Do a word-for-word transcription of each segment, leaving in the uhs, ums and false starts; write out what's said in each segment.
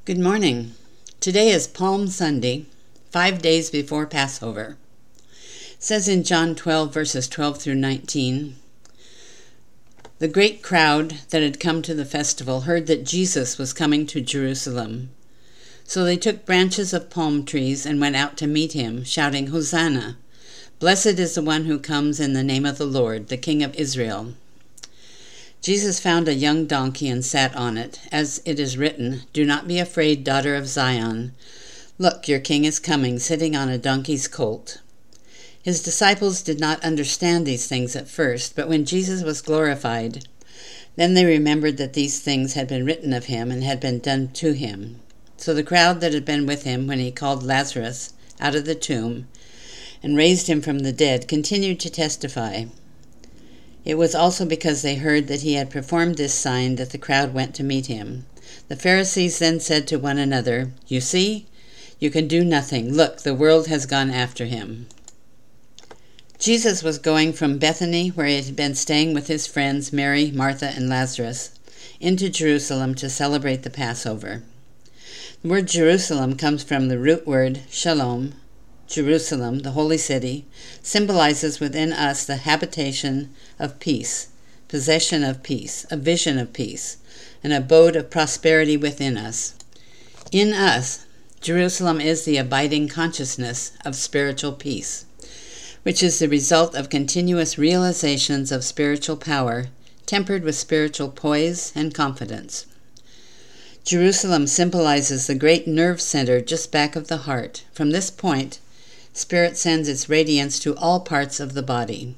Good morning. Today is Palm Sunday, five days before Passover. It says in John twelve, verses twelve through nineteen, the great crowd that had come to the festival heard that Jesus was coming to Jerusalem. So they took branches of palm trees and went out to meet him, shouting, "Hosanna! Blessed is the one who comes in the name of the Lord, the King of Israel." Jesus found a young donkey and sat on it, as it is written, "Do not be afraid, daughter of Zion. Look, your king is coming, sitting on a donkey's colt." His disciples did not understand these things at first, but when Jesus was glorified, then they remembered that these things had been written of him and had been done to him. So the crowd that had been with him when he called Lazarus out of the tomb and raised him from the dead continued to testify. It was also because they heard that he had performed this sign that the crowd went to meet him. The Pharisees then said to one another, "You see, you can do nothing. Look, the world has gone after him." Jesus was going from Bethany, where he had been staying with his friends Mary, Martha, and Lazarus, into Jerusalem to celebrate the Passover. The word Jerusalem comes from the root word shalom. Jerusalem, the holy city, symbolizes within us the habitation of peace, possession of peace, a vision of peace, an abode of prosperity within us. In us, Jerusalem is the abiding consciousness of spiritual peace, which is the result of continuous realizations of spiritual power, tempered with spiritual poise and confidence. Jerusalem symbolizes the great nerve center just back of the heart. From this point, Spirit sends its radiance to all parts of the body.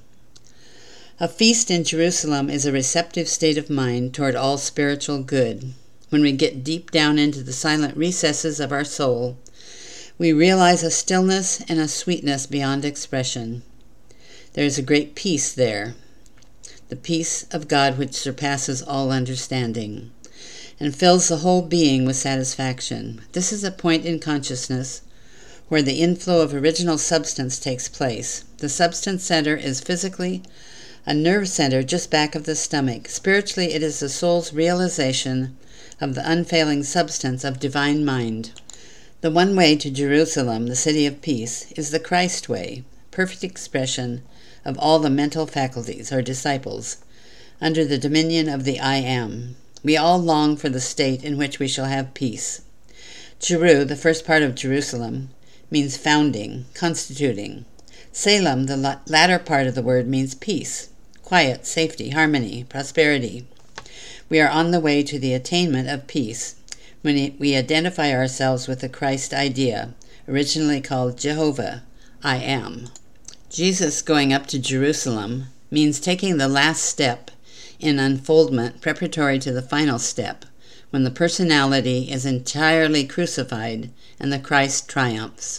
A feast in Jerusalem is a receptive state of mind toward all spiritual good. When we get deep down into the silent recesses of our soul, we realize a stillness and a sweetness beyond expression. There is a great peace there, the peace of God which surpasses all understanding, and fills the whole being with satisfaction. This is a point in consciousness where the inflow of original substance takes place. The substance center is physically a nerve center just back of the stomach. Spiritually, it is the soul's realization of the unfailing substance of divine mind. The one way to Jerusalem, the city of peace, is the Christ way, perfect expression of all the mental faculties, or disciples, under the dominion of the I Am. We all long for the state in which we shall have peace. Jeru, the first part of Jerusalem, means founding, constituting. Salem, the latter part of the word, means peace, quiet, safety, harmony, prosperity. We are on the way to the attainment of peace when we identify ourselves with the Christ idea, originally called Jehovah, I Am. Jesus going up to Jerusalem means taking the last step in unfoldment preparatory to the final step, when the personality is entirely crucified and the Christ triumphs.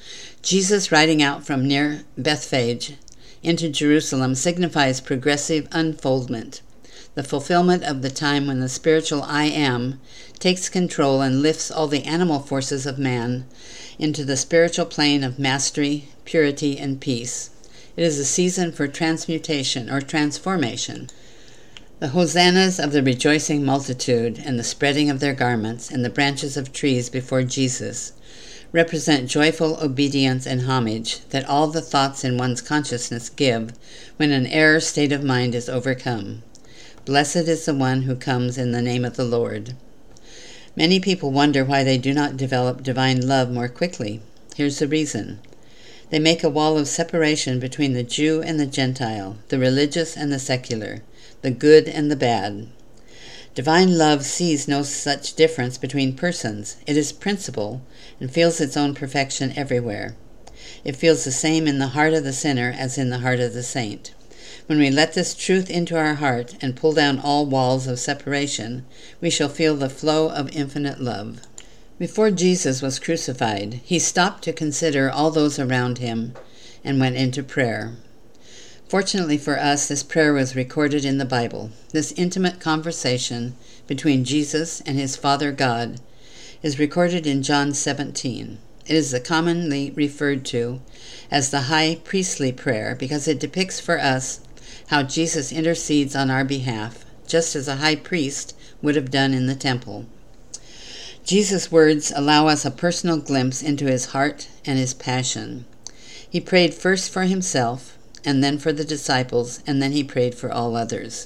Jesus riding out from near Bethphage into Jerusalem signifies progressive unfoldment, the fulfillment of the time when the spiritual I Am takes control and lifts all the animal forces of man into the spiritual plane of mastery, purity, and peace. It is a season for transmutation or transformation. The hosannas of the rejoicing multitude and the spreading of their garments and the branches of trees before Jesus represent joyful obedience and homage that all the thoughts in one's consciousness give when an error state of mind is overcome. Blessed is the one who comes in the name of the Lord. Many people wonder why they do not develop divine love more quickly. Here's the reason. They make a wall of separation between the Jew and the Gentile, the religious and the secular, the good and the bad. Divine love sees no such difference between persons. It is principle and feels its own perfection everywhere. It feels the same in the heart of the sinner as in the heart of the saint. When we let this truth into our heart and pull down all walls of separation, we shall feel the flow of infinite love. Before Jesus was crucified, he stopped to consider all those around him and went into prayer. Fortunately for us, this prayer was recorded in the Bible. This intimate conversation between Jesus and his Father God is recorded in John seventeen. It is commonly referred to as the high priestly prayer because it depicts for us how Jesus intercedes on our behalf, just as a high priest would have done in the temple. Jesus' words allow us a personal glimpse into his heart and his passion. He prayed first for himself, and then for the disciples, and then he prayed for all others.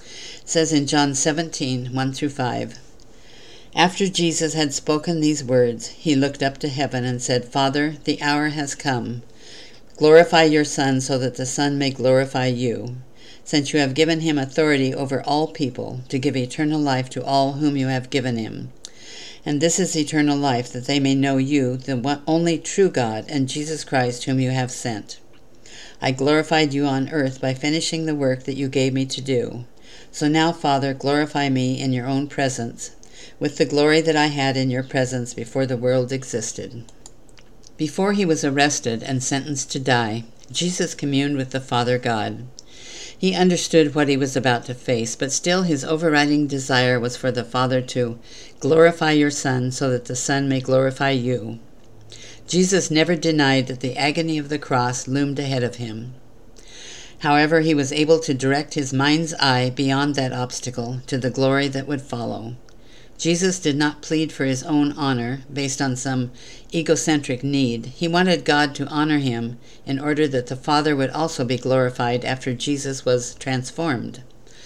It says in John seventeen, one through five, "After Jesus had spoken these words, he looked up to heaven and said, 'Father, the hour has come. Glorify your Son, so that the Son may glorify you, since you have given him authority over all people, to give eternal life to all whom you have given him. And this is eternal life, that they may know you, the one, only true God, and Jesus Christ, whom you have sent. I glorified you on earth by finishing the work that you gave me to do. So now, Father, glorify me in your own presence, with the glory that I had in your presence before the world existed.'" Before he was arrested and sentenced to die, Jesus communed with the Father God. He understood what he was about to face, but still his overriding desire was for the Father to glorify your Son, so that the Son may glorify you. Jesus never denied that the agony of the cross loomed ahead of him. However, he was able to direct his mind's eye beyond that obstacle to the glory that would follow. Jesus did not plead for his own honor based on some egocentric need. He wanted God to honor him in order that the Father would also be glorified after Jesus was transformed.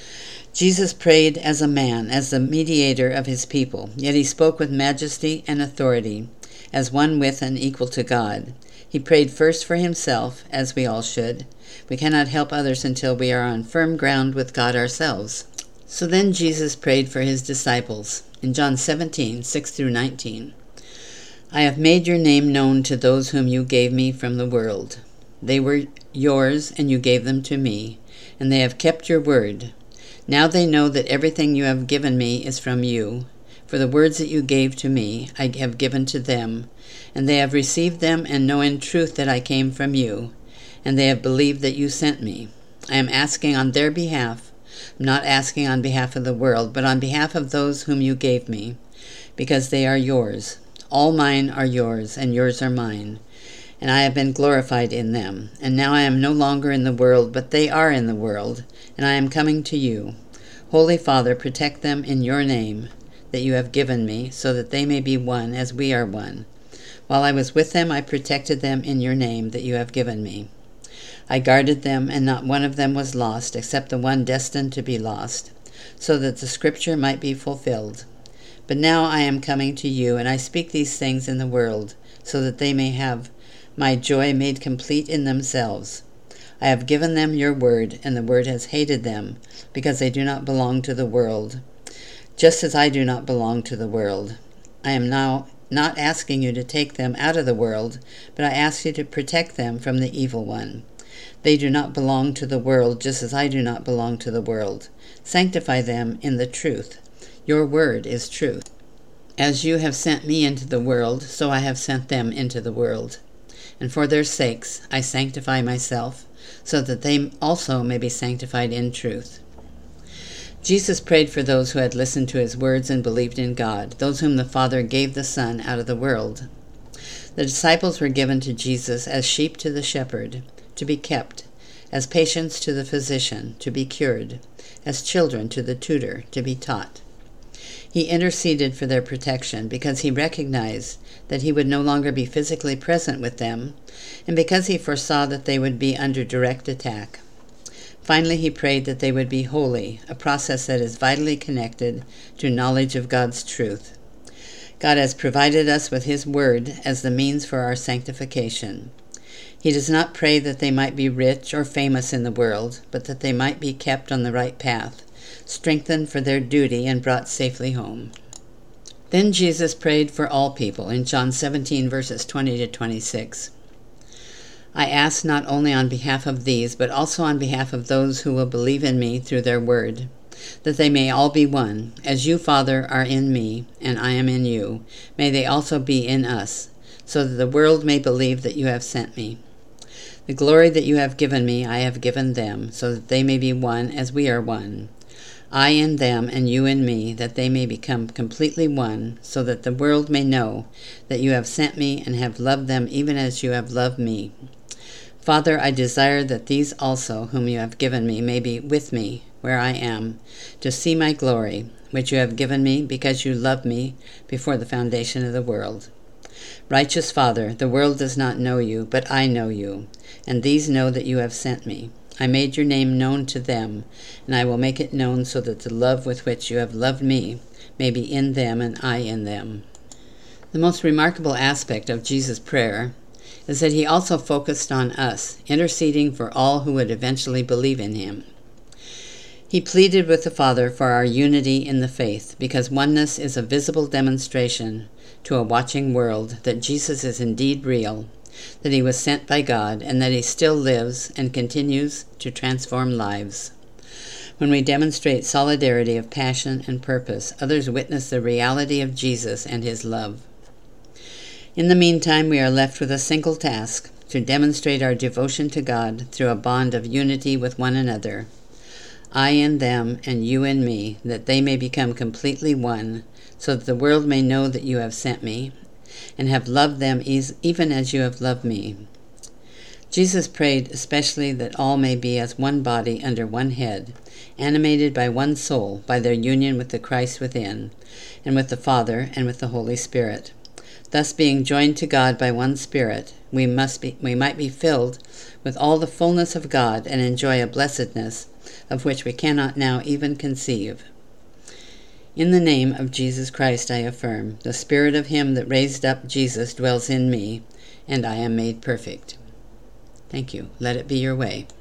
Jesus prayed as a man, as the mediator of his people, yet he spoke with majesty and authority, as one with and equal to God. He prayed first for himself, as we all should. We cannot help others until we are on firm ground with God ourselves. So then Jesus prayed for his disciples. In John seventeen, six through nineteen, "I have made your name known to those whom you gave me from the world. They were yours, and you gave them to me, and they have kept your word. Now they know that everything you have given me is from you. For the words that you gave to me I have given to them, and they have received them and know in truth that I came from you, and they have believed that you sent me. I am asking on their behalf. I'm not asking on behalf of the world, but on behalf of those whom you gave me, because they are yours. All mine are yours, and yours are mine, and I have been glorified in them. And now I am no longer in the world, but they are in the world, and I am coming to you. Holy Father, protect them in your name that you have given me, so that they may be one as we are one. While I was with them, I protected them in your name that you have given me. I guarded them, and not one of them was lost, except the one destined to be lost, so that the scripture might be fulfilled. But now I am coming to you, and I speak these things in the world, so that they may have my joy made complete in themselves. I have given them your word, and the word has hated them, because they do not belong to the world, just as I do not belong to the world. I am now not asking you to take them out of the world, but I ask you to protect them from the evil one. They do not belong to the world, just as I do not belong to the world. Sanctify them in the truth. Your word is truth. As you have sent me into the world, so I have sent them into the world. And for their sakes I sanctify myself, so that they also may be sanctified in truth." Jesus prayed for those who had listened to his words and believed in God, those whom the Father gave the Son out of the world. The disciples were given to Jesus as sheep to the shepherd, to be kept, as patients to the physician, to be cured, as children to the tutor, to be taught. He interceded for their protection because he recognized that he would no longer be physically present with them, and because he foresaw that they would be under direct attack. Finally, he prayed that they would be holy, a process that is vitally connected to knowledge of God's truth. God has provided us with his word as the means for our sanctification. He does not pray that they might be rich or famous in the world, but that they might be kept on the right path, strengthened for their duty, and brought safely home. Then Jesus prayed for all people in John seventeen, verses twenty to twenty-six. "I ask not only on behalf of these, but also on behalf of those who will believe in me through their word, that they may all be one. As you, Father, are in me, and I am in you, may they also be in us, so that the world may believe that you have sent me. The glory that you have given me I have given them, so that they may be one as we are one. I in them and you in me, that they may become completely one, so that the world may know that you have sent me and have loved them even as you have loved me. Father, I desire that these also, whom you have given me, may be with me where I am, to see my glory, which you have given me because you loved me before the foundation of the world. Righteous Father, the world does not know you, but I know you, and these know that you have sent me. I made your name known to them, and I will make it known so that the love with which you have loved me may be in them and I in them. The most remarkable aspect of Jesus' prayer is that he also focused on us, interceding for all who would eventually believe in him. He pleaded with the Father for our unity in the faith, because oneness is a visible demonstration to a watching world that Jesus is indeed real, that he was sent by God, and that he still lives and continues to transform lives. When we demonstrate solidarity of passion and purpose, others witness the reality of Jesus and his love. In the meantime, we are left with a single task, to demonstrate our devotion to God through a bond of unity with one another. I in them and you in me, that they may become completely one, so that the world may know that you have sent me, and have loved them even as you have loved me. Jesus prayed especially that all may be as one body under one head, animated by one soul, by their union with the Christ within, and with the Father and with the Holy Spirit. Thus, being joined to God by one Spirit, we must be, we might be filled with all the fullness of God and enjoy a blessedness of which we cannot now even conceive. In the name of Jesus Christ I affirm, the Spirit of him that raised up Jesus dwells in me, and I am made perfect. Thank you. Let it be your way.